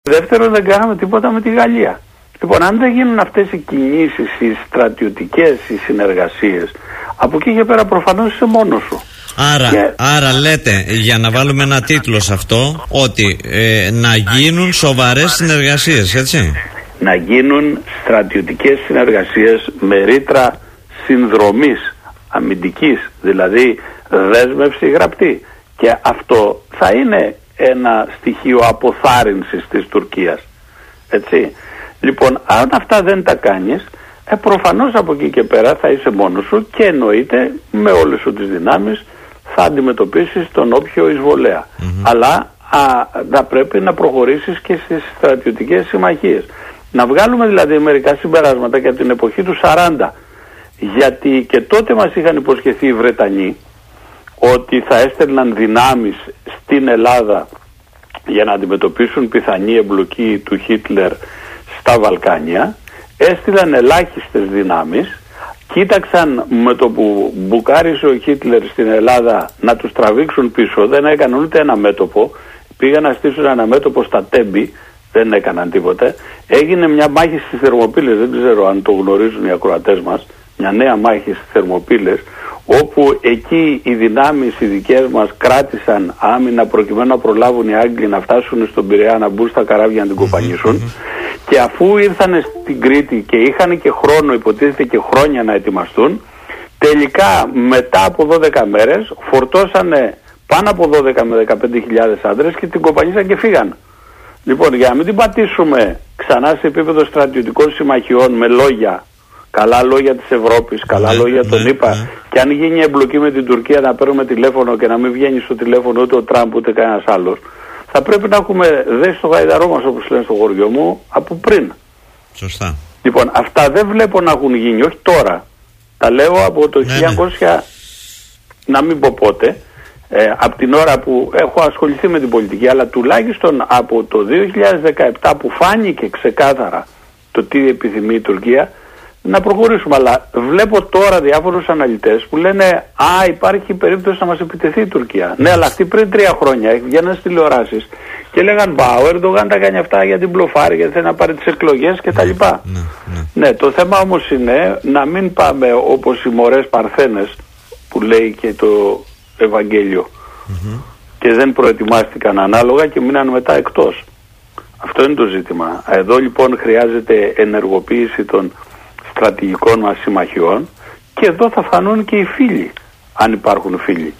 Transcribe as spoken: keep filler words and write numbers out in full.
Δεύτερον, δεν κάναμε τίποτα με τη Γαλλία. Λοιπόν, αν δεν γίνουν αυτές οι κινήσεις, οι στρατιωτικές, οι συνεργασίες, από εκεί και πέρα προφανώς είσαι μόνος σου. Άρα, και... άρα λέτε, για να βάλουμε ένα τίτλο σε αυτό, ότι ε, να γίνουν σοβαρές συνεργασίες, έτσι. Να γίνουν στρατιωτικές συνεργασίες με ρήτρα συνδρομής, αμυντικής, δηλαδή δέσμευση γραπτή. Και αυτό θα είναι ένα στοιχείο αποθάρρυνσης της Τουρκίας. Έτσι. Λοιπόν, αν αυτά δεν τα κάνεις, ε, προφανώς από εκεί και πέρα θα είσαι μόνος σου και εννοείται με όλες σου τις δυνάμεις θα αντιμετωπίσεις τον όποιο εισβολέα. Mm-hmm. Αλλά α, θα πρέπει να προχωρήσεις και στις στρατιωτικές συμμαχίες. Να βγάλουμε δηλαδή μερικά συμπεράσματα για την εποχή του σαράντα. Γιατί και τότε μας είχαν υποσχεθεί οι Βρετανοί ότι θα έστελναν δυνάμεις στην Ελλάδα για να αντιμετωπίσουν πιθανή εμπλοκή του Χίτλερ στα Βαλκάνια. Έστειλαν ελάχιστες δυνάμεις, κοίταξαν με το που μπουκάρισε ο Χίτλερ στην Ελλάδα να τους τραβήξουν πίσω, δεν έκαναν ούτε ένα μέτωπο, πήγαν να στήσουν ένα μέτωπο στα Τέμπη, δεν έκαναν τίποτε. Έγινε μια μάχη στις Θερμοπύλες, δεν ξέρω αν το γνωρίζουν οι ακροατές μας, μια νέα μάχη στις Θερμοπύλες, όπου εκεί οι δυνάμεις οι δικές μας κράτησαν άμυνα προκειμένου να προλάβουν οι Άγγλοι να φτάσουν στον Πειραιά, να μπουν στα καράβια να την κοπανίσουν. Και αφού ήρθαν στην Κρήτη και είχαν και χρόνο, υποτίθεται και χρόνια να ετοιμαστούν, τελικά μετά από δώδεκα μέρες φορτώσανε πάνω από δώδεκα με δεκαπέντε χιλιάδες άντρες και την κοπανίσαν και φύγαν. Λοιπόν, για να μην την πατήσουμε ξανά σε επίπεδο στρατιωτικών συμμαχιών με λόγια, καλά λόγια της Ευρώπης, καλά ναι, λόγια των ναι, ΗΠΑ, ναι. Και αν γίνει εμπλοκή με την Τουρκία να παίρνουμε τηλέφωνο και να μην βγαίνει στο τηλέφωνο ούτε ο Τραμπ ούτε κανένας άλλος, θα πρέπει να έχουμε δέσει το γαϊδαρό μας, όπως λένε στο χωριό μου, από πριν. Σωστά. Λοιπόν, αυτά δεν βλέπω να έχουν γίνει, όχι τώρα. Τα λέω από το ναι, χίλια εννιακόσια, ναι. Να μην πω πότε, ε, από την ώρα που έχω ασχοληθεί με την πολιτική, αλλά τουλάχιστον από το δύο χιλιάδες δεκαεπτά που φάνηκε ξεκάθαρα το τι επιθυμεί η Τουρκία, να προχωρήσουμε. Αλλά βλέπω τώρα διάφορους αναλυτές που λένε «Α, υπάρχει περίπτωση να μας επιτεθεί η Τουρκία». Ναι, αλλά αυτοί πριν τρία χρόνια βγαίναν στις τηλεοράσεις και λέγαν «Μπα, ο Ερντογάν τα κάνει αυτά για την πλοφάρη, γιατί θέλει να πάρει τις εκλογές κτλ». Ναι, ναι, ναι. Ναι, το θέμα όμως είναι να μην πάμε όπως οι μωρές παρθένες που λέει και το Ευαγγέλιο mm-hmm. και δεν προετοιμάστηκαν ανάλογα και μείναν μετά εκτός. Αυτό είναι το ζήτημα. Εδώ λοιπόν χρειάζεται ενεργοποίηση των στρατηγικών μας συμμαχιών και εδώ θα φανούν και οι φίλοι, αν υπάρχουν φίλοι.